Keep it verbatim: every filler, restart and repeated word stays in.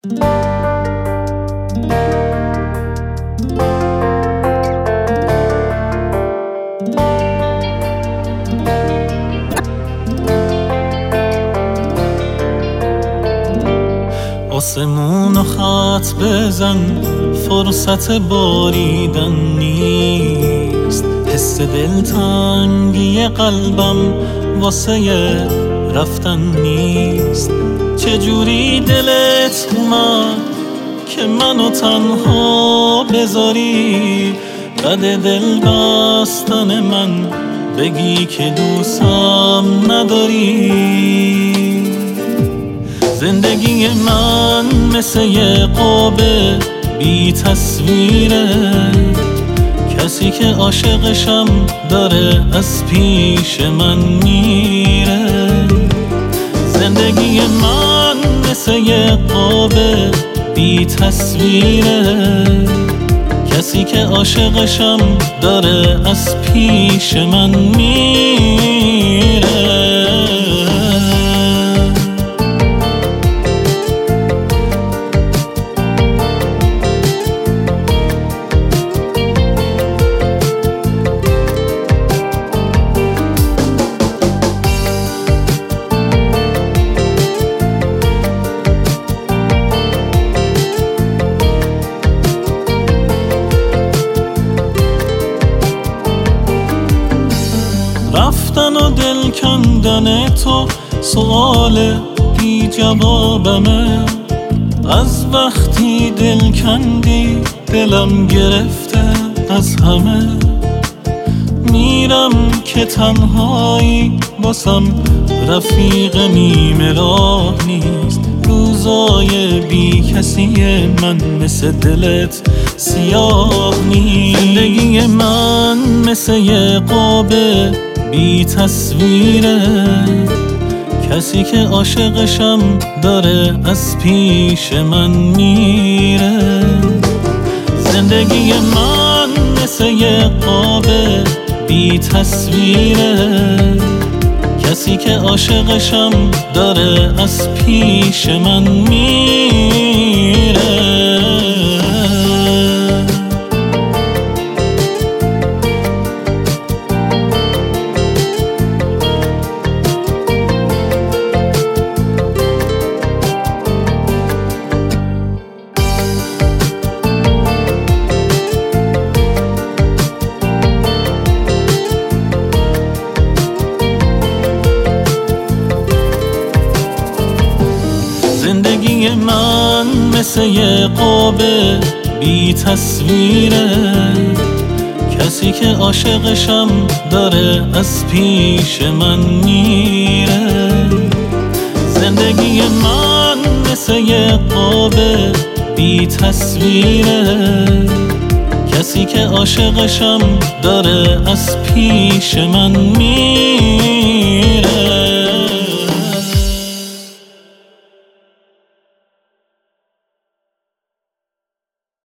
آسمون و خط بزن، فرصت باریدن نیست. حس دلتنگی قلبم واسه رفتن نیست. چجوری دلت اومد که منو تنها بذاری؟ بد دل بستن من بگی که دوستم نداری. زندگی من مثل یه قاب بی تصویره، کسی که عاشقشم داره از پیش من میره. زندگی من مثل یه قاب بی تصویره، کسی که عاشقشم داره از پیش من میره. رفتن و دل کندن تو سوال بی جوابمه. از وقتی دل کندی دلم گرفته از همه. میرم که تنهایی باسم رفیق نیمه راه نیست. روزای بی کسی من مثل دلت سیاه نیست. زندگی من مثل یه قاب بی تصویره، کسی که عاشقشم داره از پیش من میره. زندگی من مثل یه قاب بی تصویره، کسی که عاشقشم داره از پیش من میره. زندگی من مثل یه قاب بی تصویره، کسی که عاشقشم داره از پیش من میره. زندگی من مثل یه قاب بی تصویره، کسی که عاشقشم داره از پیش من میره.